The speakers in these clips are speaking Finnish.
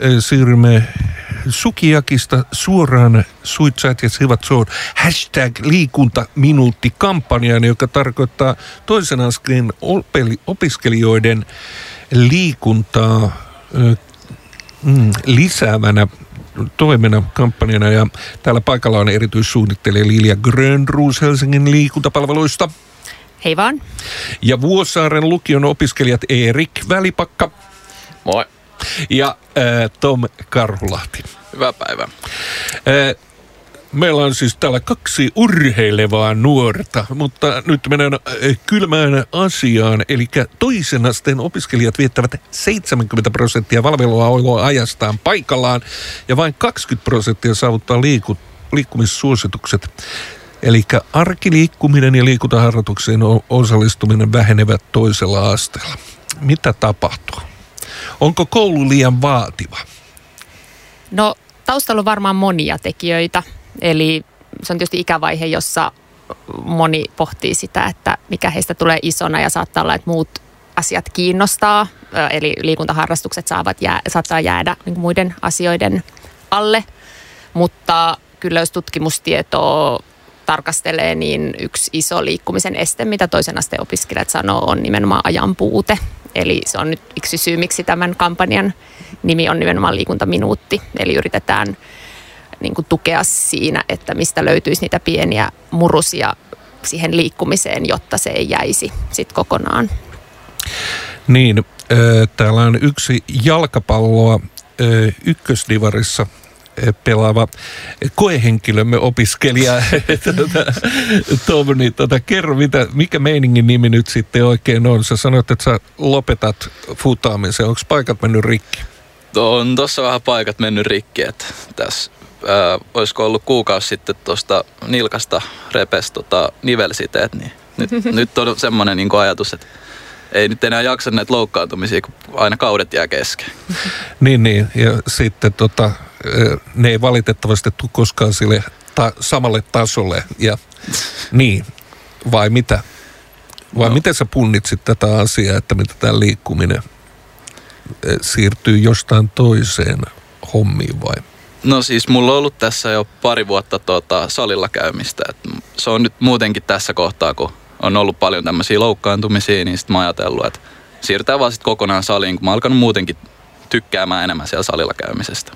siirrymme Sukijakista suoraan Suitsat ja Sivatsoon #liikuntaminuutti-kampanjaan, joka tarkoittaa toisen asteen opiskelijoiden liikuntaa lisäävänä toimena kampanjana. Ja täällä paikalla on erityissuunnittelija Lilja Grönroos Helsingin liikuntapalveluista. Hei vaan. Ja Vuosaaren lukion opiskelijat Erik Välipakka. Moi. Ja Tom Karhulahti. Hyvää päivää. Meillä on siis täällä 2 urheilevaa nuorta, mutta nyt mennään kylmään asiaan. Eli toisen asteen opiskelijat viettävät 70% valveiluajastaan paikallaan ja vain 20% saavuttaa liikkumissuositukset. Eli arkiliikkuminen ja liikuntaharjoitukseen osallistuminen vähenevät toisella asteella. Mitä tapahtuu? Onko koulu liian vaativa? No taustalla on varmaan monia tekijöitä. Eli se on tietysti ikävaihe, jossa moni pohtii sitä, että mikä heistä tulee isona ja saattaa olla, että muut asiat kiinnostaa. Eli liikuntaharrastukset saattaa jäädä niin kuin muiden asioiden alle. Mutta kyllä jos tutkimustietoa tarkastelee, niin yksi iso liikkumisen este, mitä toisen asteen opiskelijat sanoo, on nimenomaan ajan puute. Eli se on nyt yksi syy, miksi tämän kampanjan nimi on nimenomaan liikuntaminuutti. Eli yritetään niin kuin tukea siinä, että mistä löytyisi niitä pieniä murusia siihen liikkumiseen, jotta se ei jäisi sitten kokonaan. Niin, täällä on yksi jalkapalloa ykkösdivarissa pelaava koehenkilömme opiskelija. Tom, niin kerro, mikä meiningin nimi nyt sitten oikein on? Sä sanoit, että sä lopetat futaamisen. Onko paikat mennyt rikki? On tossa vähän paikat mennyt rikki, että tässä olisiko ollut kuukausi sitten tuosta nilkasta repes nivelsiteet, niin nyt on semmoinen niin kuin ajatus, että ei nyt enää jaksa näitä loukkaantumisia, kun aina kaudet jää kesken. Niin, ja sitten ne ei valitettavasti tule koskaan sille samalle tasolle, ja niin, vai mitä? Vai miten sä punnitsit tätä asiaa, että mitä tämä liikkuminen siirtyy jostain toiseen hommiin vai? No siis mulla on ollut tässä jo pari vuotta salilla käymistä. Et se on nyt muutenkin tässä kohtaa, kun on ollut paljon tämmöisiä loukkaantumisia, niin sitten mä oon ajatellut, että siirrytään vaan sitten kokonaan saliin, kun mä oon alkanut muutenkin tykkäämään enemmän siellä salilla käymisestä.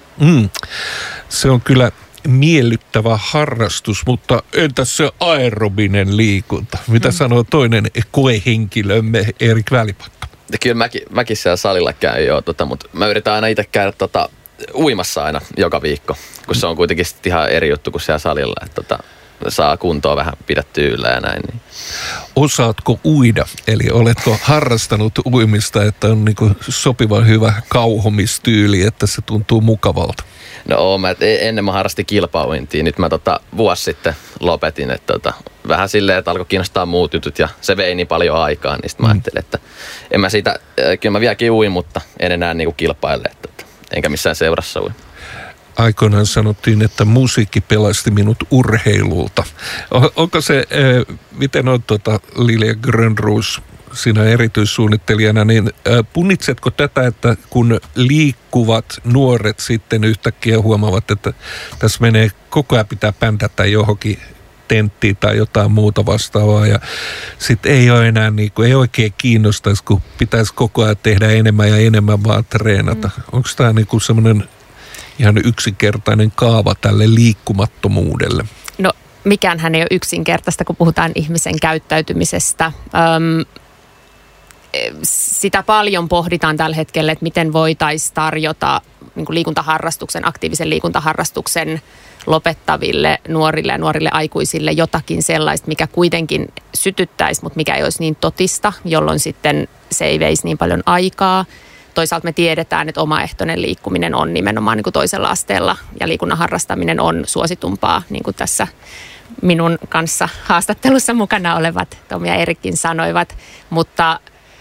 Se on kyllä miellyttävä harrastus, mutta entäs se aerobinen liikunta? Mitä sanoo toinen koehenkilömme Erik Välipakka? Kyllä mäkin siellä salilla käyn jo, mutta mä yritän aina itse käydä uimassa aina joka viikko, kun se on kuitenkin ihan eri juttu kuin siellä salilla, että saa kuntoa vähän pidettyä yllä ja näin. Niin. Osaatko uida? Eli oletko harrastanut uimista, että on niinku sopivan hyvä kauhomistyyli, että se tuntuu mukavalta? No ennen mä harrastin kilpauintia, nyt mä vuosi sitten lopetin, että vähän silleen, että alkoi kiinnostaa muut jutut ja se vei niin paljon aikaa, niin sitten mä ajattelin, että en mä siitä, kyllä mä vieläkin uin, mutta en enää niinku kilpaile, enkä missään seurassa ui. Aikoinaan sanottiin, että musiikki pelasti minut urheilulta. Onko se, miten on Lilja Grönroos sinä erityissuunnittelijana, niin punnitsetko tätä, että kun liikkuvat nuoret sitten yhtäkkiä huomaavat, että tässä menee koko ajan pitää päntätä johonkin tenttiin tai jotain muuta vastaavaa ja sitten ei ole enää ei oikein kiinnostaisi, kun pitäisi koko ajan tehdä enemmän ja enemmän vaan treenata. Onko tämä semmoinen ihan yksinkertainen kaava tälle liikkumattomuudelle? No mikäänhän ei ole yksinkertaista, kun puhutaan ihmisen käyttäytymisestä. Sitä paljon pohditaan tällä hetkellä, että miten voitaisiin tarjota niin kuin aktiivisen liikuntaharrastuksen lopettaville nuorille ja nuorille aikuisille jotakin sellaista, mikä kuitenkin sytyttäisi, mutta mikä ei olisi niin totista, jolloin sitten se ei veisi niin paljon aikaa. Toisaalta me tiedetään, että omaehtoinen liikkuminen on nimenomaan niin kuin toisella asteella ja liikunnan harrastaminen on suositumpaa, niin kuin tässä minun kanssa haastattelussa mukana olevat Tom ja Erikkin sanoivat, mutta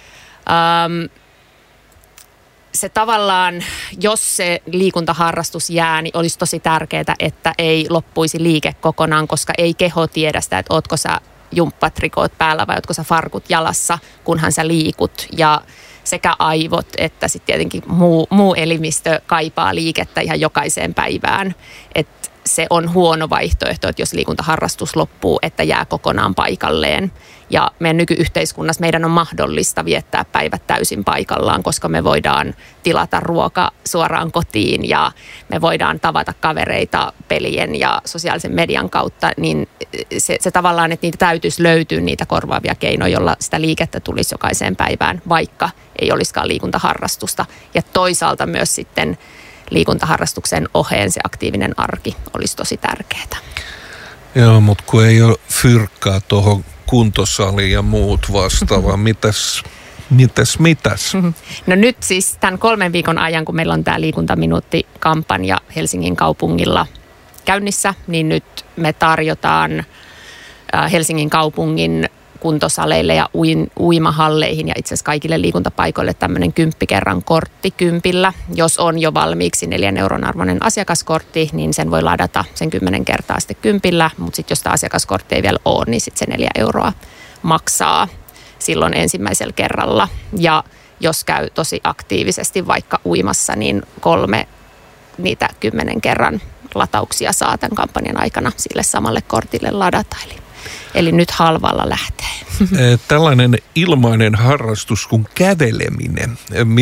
se tavallaan, jos se liikuntaharrastus jää, niin olisi tosi tärkeää, että ei loppuisi liike kokonaan, koska ei keho tiedä sitä, että ootko sä jumppatrikoot päällä vai ootko sä farkut jalassa, kunhan sä liikut. Ja sekä aivot että sitten tietenkin muu elimistö kaipaa liikettä ihan jokaiseen päivään. Että se on huono vaihtoehto, että jos liikuntaharrastus loppuu, että jää kokonaan paikalleen. Ja meidän nykyyhteiskunnassa meidän on mahdollista viettää päivät täysin paikallaan, koska me voidaan tilata ruoka suoraan kotiin ja me voidaan tavata kavereita pelien ja sosiaalisen median kautta. Niin se tavallaan, että niitä täytyisi löytyä niitä korvaavia keinoja, jolla sitä liikettä tulisi jokaiseen päivään, vaikka ei olisikaan liikuntaharrastusta. Ja toisaalta myös sitten liikuntaharrastuksen oheen se aktiivinen arki olisi tosi tärkeää. Joo, mutta kun ei ole fyrkkaa tuohon kuntosaliin ja muut vastaavaa, mitäs? No nyt siis tämän 3 viikon ajan, kun meillä on tämä liikuntaminuutti-kampanja Helsingin kaupungilla käynnissä, niin nyt me tarjotaan Helsingin kaupungin kuntosaleille ja uimahalleihin ja itse asiassa kaikille liikuntapaikoille tämmöinen 10 kerran kortti 10. Jos on jo valmiiksi 4 euron arvoinen asiakaskortti, niin sen voi ladata sen 10 kertaa sitten 10, mutta sitten jos tämä asiakaskortti ei vielä ole, niin sitten se 4 euroa maksaa silloin ensimmäisellä kerralla. Ja jos käy tosi aktiivisesti vaikka uimassa, niin 3 niitä 10 kerran latauksia saa tämän kampanjan aikana sille samalle kortille ladata. Eli nyt halvalla lähtee. Tällainen ilmainen harrastus kuin käveleminen.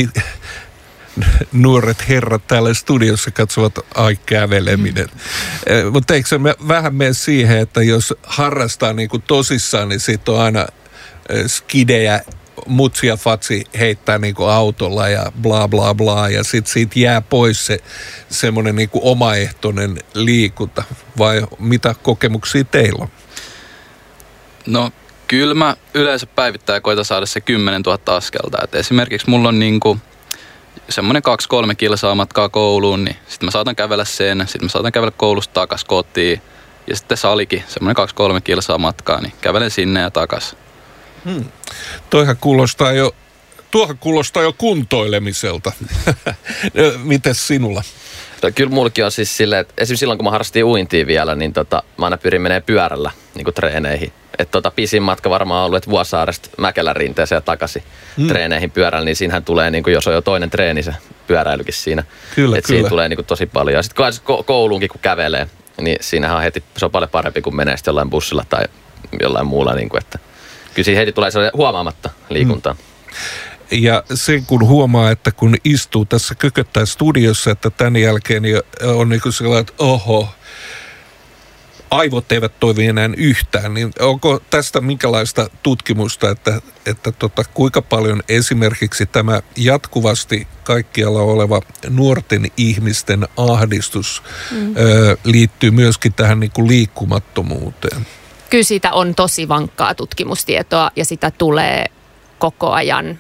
Nuoret herrat täällä studiossa katsovat, käveleminen. Mutta eikö se vähän mene siihen, että jos harrastaa niin kuin tosissaan, niin siitä on aina skidejä, mutsi ja fatsi heittää niin kuin autolla ja bla bla bla. Ja sitten siitä jää pois se semmoinen niin kuin omaehtoinen liikunta. Vai mitä kokemuksia teillä on? No kyllä mä yleensä päivittäin koitan saada se 10 000 askelta. Et esimerkiksi mulla on niinku semmoinen 2-3 kilsaa matkaa kouluun, niin sitten mä saatan kävellä sen, sitten mä saatan kävellä koulusta takas kotiin. Ja sitten salikin, semmoinen 2-3 kilsaa matkaa, niin kävelen sinne ja takas. Tuohan kuulostaa jo kuntoilemiselta. Mites sinulla? Kyllä mullakin on siis silleen, että esimerkiksi silloin kun mä harrastin uintia vielä, niin mä aina pyrin menee pyörällä niin kuin treeneihin. Että pisin matka varmaan on ollut, että Vuosaaresta Mäkelän rinteeseen ja takaisin treeneihin pyörällä, niin siinähän tulee, niin kuin, jos on jo toinen treeni, se pyöräilykin siinä. Kyllä. Siinä tulee niin kuin, tosi paljon. Ja sitten kouluunkin kun kävelee, niin siinähän on heti, se on paljon parempi kuin menee sitten jollain bussilla tai jollain muulla. Niin kuin, että kyllä siinä heti tulee huomaamatta liikuntaa. Ja sen kun huomaa, että kun istuu tässä kököttää studiossa, että tämän jälkeen on niin kuin sellainen, että oho, aivot eivät toimi enää yhtään, niin onko tästä minkälaista tutkimusta, että kuinka paljon esimerkiksi tämä jatkuvasti kaikkialla oleva nuorten ihmisten ahdistus liittyy myöskin tähän niin kuin liikkumattomuuteen? Kyllä siitä on tosi vankkaa tutkimustietoa ja sitä tulee koko ajan.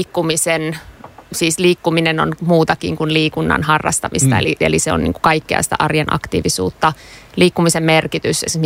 Liikkuminen on muutakin kuin liikunnan harrastamista, eli se on niin kuin kaikkea sitä arjen aktiivisuutta. Liikkumisen merkitys esimerkiksi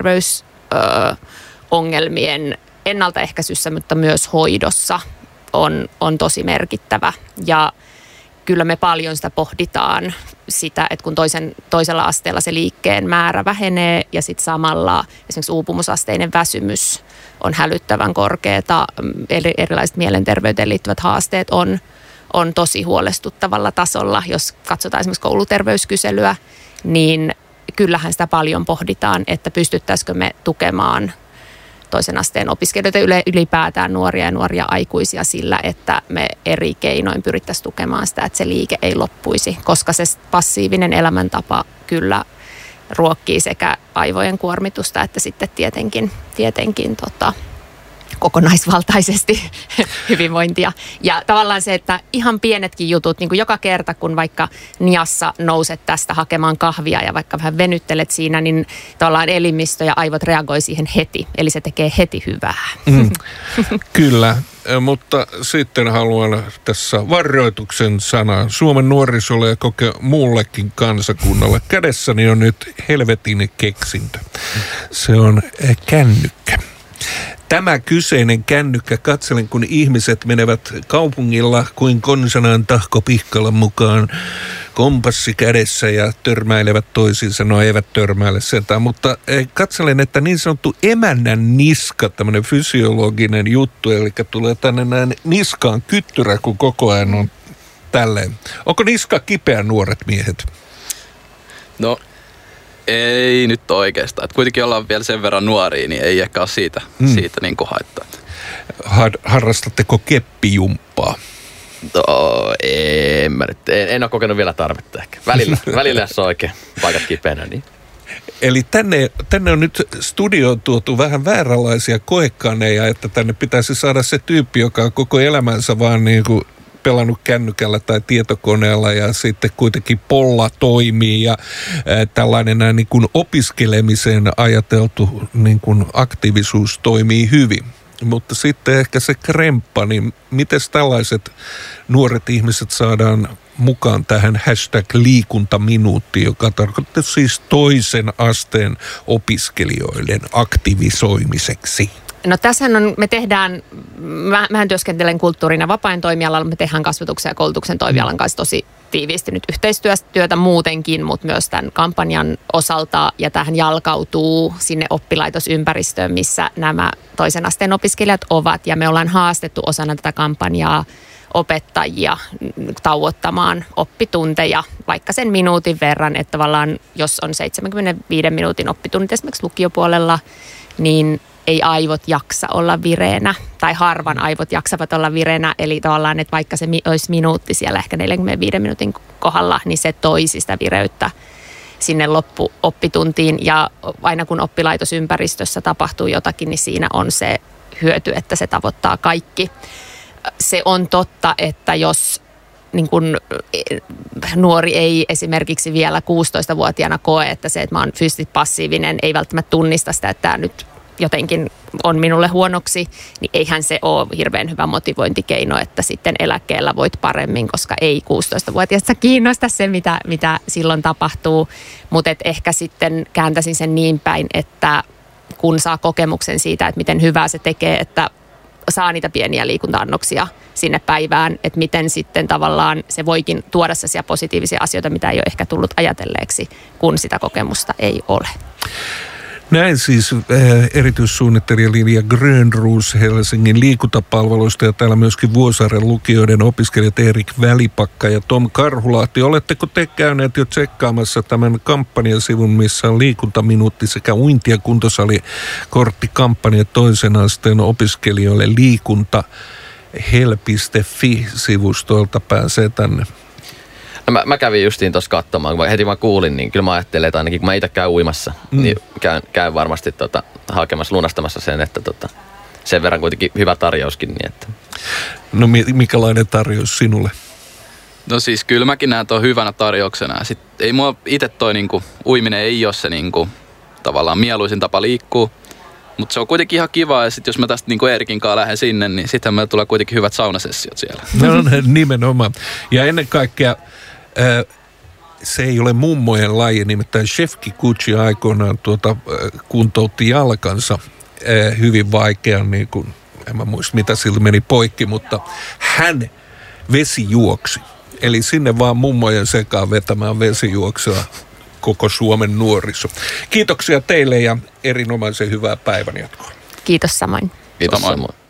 mielenterveysongelmien ennaltaehkäisyssä, mutta myös hoidossa on tosi merkittävä. Ja kyllä me paljon sitä pohditaan, sitä, että kun toisella asteella se liikkeen määrä vähenee ja sitten samalla esimerkiksi uupumusasteinen väsymys on hälyttävän korkeata, erilaiset mielenterveyteen liittyvät haasteet on tosi huolestuttavalla tasolla. Jos katsotaan esimerkiksi kouluterveyskyselyä, niin kyllähän sitä paljon pohditaan, että pystyttäisikö me tukemaan toisen asteen opiskelijoita ylipäätään nuoria aikuisia sillä, että me eri keinoin pyrittäisiin tukemaan sitä, että se liike ei loppuisi, koska se passiivinen elämäntapa kyllä ruokkii sekä aivojen kuormitusta että sitten tietenkin kokonaisvaltaisesti hyvinvointia. Ja tavallaan se, että ihan pienetkin jutut, niin kuin joka kerta, kun vaikka niassa nouset tästä hakemaan kahvia ja vaikka vähän venyttelet siinä, niin tavallaan elimistö ja aivot reagoi siihen heti. Eli se tekee heti hyvää. Kyllä, mutta sitten haluan tässä varoituksen sanaa Suomen nuorisolle ja muullekin kansakunnalle. Kädessäni on nyt helvetin keksintö. Se on kännykkä. Tämä kyseinen kännykkä, katselen kun ihmiset menevät kaupungilla kuin konsanaan Tahko Pihkalan mukaan kompassi kädessä ja törmäilevät toisiinsa. No eivät törmäile sentään, mutta katselen, että niin sanottu emännän niska, tämmöinen fysiologinen juttu, eli tulee tänne näin niskaan kyttyrä, kun koko ajan on tälleen. Onko niska kipeä, nuoret miehet? No ei nyt oikeastaan. Että kuitenkin ollaan vielä sen verran nuoria, niin ei ehkä ole siitä niin kuin haittaa. Harrastatteko keppijumppaa? No, en ole kokenut vielä tarvetta ehkä. Välillä jos on oikein paikat kipeänä, niin. Eli tänne on nyt studioon tuotu vähän vääränlaisia koekaneja, että tänne pitäisi saada se tyyppi, joka on koko elämänsä vaan niin kuin pelannut kännykällä tai tietokoneella ja sitten kuitenkin polla toimii ja tällainen näin niin kuin opiskelemiseen ajateltu niin kuin aktiivisuus toimii hyvin. Mutta sitten ehkä se kremppa, niin miten tällaiset nuoret ihmiset saadaan mukaan tähän #liikuntaminuutti, joka tarkoittaa siis toisen asteen opiskelijoiden aktivisoimiseksi? No tässähän mähän työskentelen kulttuurin ja vapaa-ajan toimialalla, me tehdään kasvatuksen ja koulutuksen toimialan kanssa tosi tiiviisti nyt yhteistyötä muutenkin, mutta myös tämän kampanjan osalta, ja tähän jalkautuu sinne oppilaitosympäristöön, missä nämä toisen asteen opiskelijat ovat, ja me ollaan haastettu osana tätä kampanjaa opettajia tauottamaan oppitunteja vaikka sen minuutin verran, että tavallaan jos on 75 minuutin oppitunnit esimerkiksi lukiopuolella, niin ei aivot jaksa olla vireenä, tai harvan aivot jaksavat olla vireenä, eli tavallaan, että vaikka se olisi minuutti siellä ehkä 45 minuutin kohdalla, niin se toisi sitä vireyttä sinne loppuoppituntiin, ja aina kun oppilaitosympäristössä tapahtuu jotakin, niin siinä on se hyöty, että se tavoittaa kaikki. Se on totta, että jos niin kun nuori ei esimerkiksi vielä 16-vuotiaana koe, että se, että mä oon fyysisesti passiivinen, ei välttämättä tunnista sitä, että tämä nyt jotenkin on minulle huonoksi, niin eihän se ole hirveän hyvä motivointikeino, että sitten eläkkeellä voit paremmin, koska ei 16-vuotiaasta kiinnosta se, mitä silloin tapahtuu. Mutta ehkä sitten kääntäisin sen niin päin, että kun saa kokemuksen siitä, että miten hyvää se tekee, että saa niitä pieniä liikunta-annoksia sinne päivään, että miten sitten tavallaan se voikin tuoda sellaisia positiivisia asioita, mitä ei ole ehkä tullut ajatelleeksi, kun sitä kokemusta ei ole. Näin siis erityissuunnittelija Lilja Grönroos Helsingin liikuntapalveluista ja täällä myöskin Vuosaaren lukioiden opiskelijat Erik Välipakka ja Tom Karhulahti. Oletteko te käyneet jo tsekkaamassa tämän kampanjasivun, missä on liikuntaminuutti sekä uinti- ja kuntosalikorttikampanja toisen asteen opiskelijoille liikunta hel.fi-sivustolta pääsee tänne? No mä kävin justiin tuossa katsomaan, kun heti mä kuulin, niin kyllä mä ajattelin, että ainakin kun mä itse käyn uimassa, niin käyn varmasti hakemassa, lunastamassa sen, että sen verran kuitenkin hyvä tarjouskin. Niin että. No mikälainen tarjous sinulle? No siis kyllä mäkin näen tuon hyvänä tarjouksena. Ei mua itse toi niinku, uiminen ei ole se niinku, tavallaan mieluisin tapa liikkuu, mutta se on kuitenkin ihan kiva, ja sitten jos mä tästä niinku Eerikin kanssa lähden sinne, niin sitten meillä tulee kuitenkin hyvät saunasessiot siellä. No nimenomaan. Ja ennen kaikkea se ei ole mummojen laji, nimittäin Chef Kikuchi aikoinaan kuntoutti jalkansa hyvin vaikean, niin kuin, en mä muista mitä sillä meni poikki, mutta hän vesijuoksi. Eli sinne vaan mummojen sekaan vetämään vesijuoksua koko Suomen nuoriso. Kiitoksia teille ja erinomaisen hyvää päivänjatkoa. Kiitos samoin. Kiitos samoin.